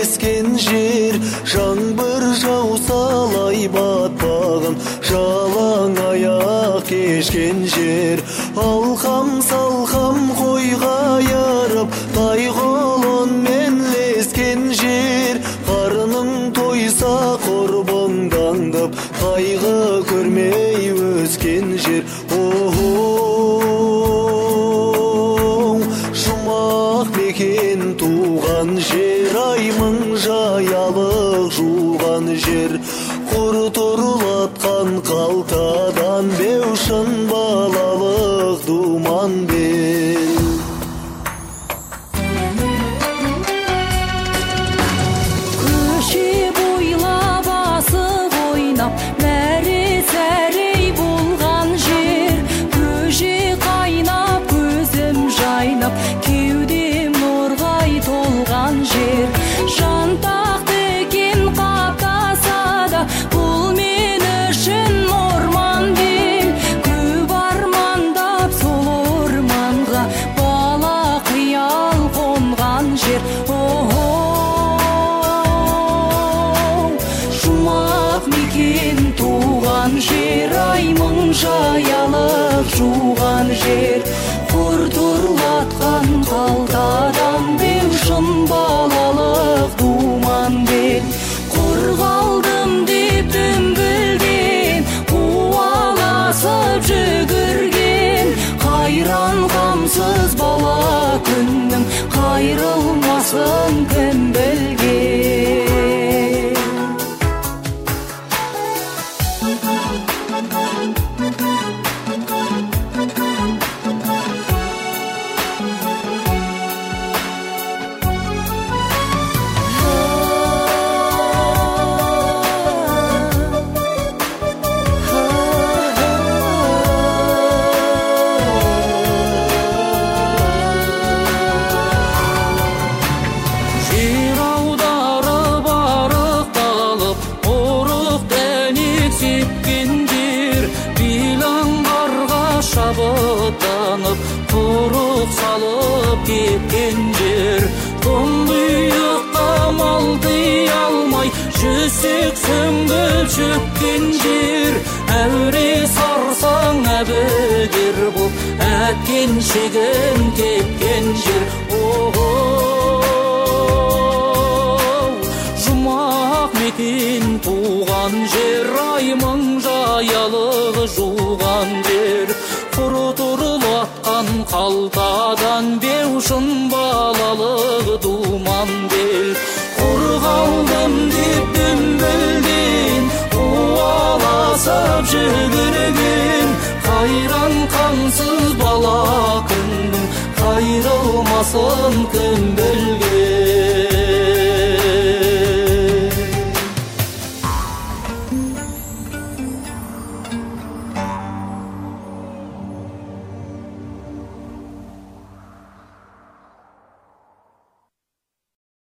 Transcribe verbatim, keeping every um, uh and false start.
ескен жер, жаңбыр жауса лай батпағын жалаң аяқ кешкен жер. Алқам салқам қойға ярып, тайғолонмен лескен жер. Қарының тойса құрбыңдаңдып, қайғы көрмей өскен жер. Жұмақ мекен туған жер, аймың жаялық жуған жер. Құр тұрлатқан қалтадан беушін балалық думан бел. Көше бойлап асық ойнап, мәре-сәрей болған жер. Көже қайнап, көзім жайнап, кеудем нұрғай толған жер. Жантақты екен қаптаса да, бұл мен үшін орман бел. Көп армандап сол орманға бала қиял қонған жер. Жұмақ мекен туған жер, аймың жаялық жуған жер. Құр тұрлатқан қалтадан беушін балалық думан бел. Құр қалдым деп дүмбілден, қуаласып жүгірген. Қайран қамсыз бала күннің, қайрылмасын кім білген. Жер аударып арықталып, ұрық дәнек сепкен жер. Билаңғарға шабыттанып, құрық салып кеткен жер. Тұңғиыққа мал тия алмай, жүсек сөңгіл шөккен жер. Әуре сарсаң әбігер бұл, әткен шегін тепкен жер. Жұмақ мекен туған жер, аймың жаялық жуған жер. Құр тұрлатқан қалтадан беушін балалық думан бел. Құр қалдым деп дүмбілден, қуаласып жүгірген. Қайран қамсыз бала күннің, қайрылмасын кім білген.